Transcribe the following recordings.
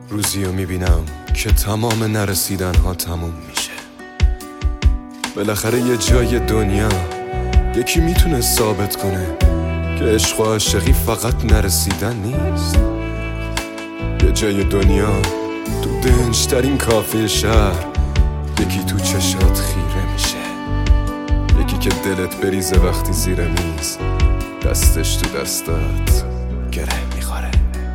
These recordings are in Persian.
روزیو میبینم که تمام نرسیدن ها تموم میشه. بالاخره یه جای دنیا یکی میتونه ثابت کنه که عشق و عاشقی فقط نرسیدن نیست. یه جای دنیا تو دنجترین کافه شهر یکی تو چشات خیره میشه، یکی که دلت بریزه وقتی زیر میز دستش تو دستات گره میخوره.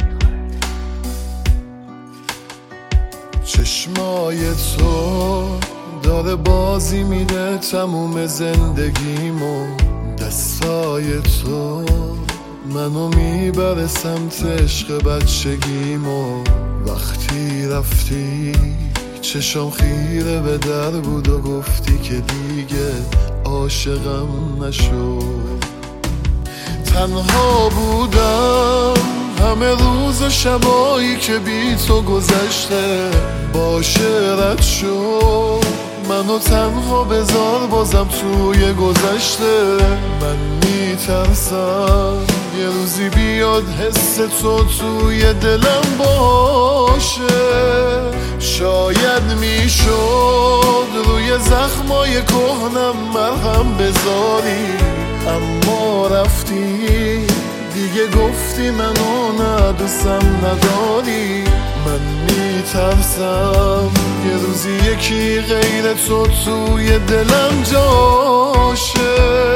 چشمای تو داره بازی میده تموم زندگیمو، دستای تو منو میبره سمت عشق بچگیمو. وقتی رفتی چشم خیره به در بود و گفتی که دیگه عاشقم نشو. تنها بودم همه روز و شبایی که بی تو گذشته، باشه رد شو منو تنها بذار بازم توی گذشته. من میترسم یه روزی بیاد حس تو توی دلم باشه. شاید میشد روی زخمای کهنم مرهم بذاری، اما رفتی دیگه گفتی منو ندوستم نداری. من میترسم یه روزی یکی غیر تو توی دلم جاشه.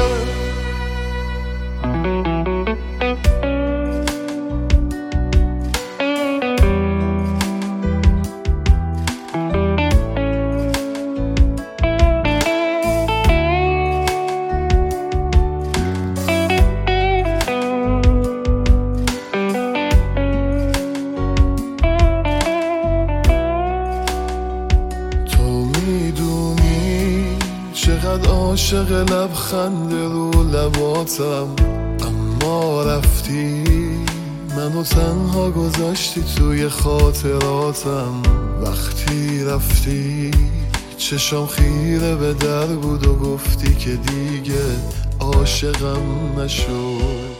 چقدر عاشق لبخند رو لباتم، اما رفتی منو تنها گذاشتی توی خاطراتم. وقتی رفتی چشم خیره به در بود و گفتی که دیگه عاشقم نشو.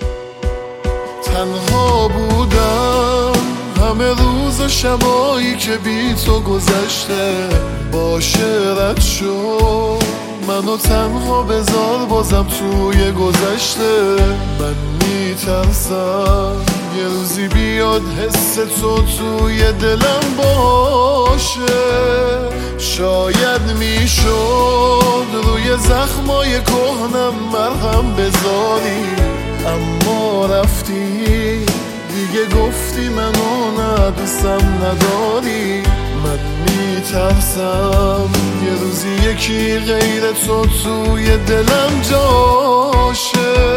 تنها بودم همه روز و شبایی که بی تو گذشته، باشه رد شو منو تنها بذار بازم توی گذشته. من میترسم یه روزی بیاد حس تو توی دلم باشه. شاید میشد روی زخمای کهنم مرهم بذاری، اما رفتی دیگه گفتی منو ندوستم نداری. من میترسم یه روزی یکی غیر تو توی دلم جاشه.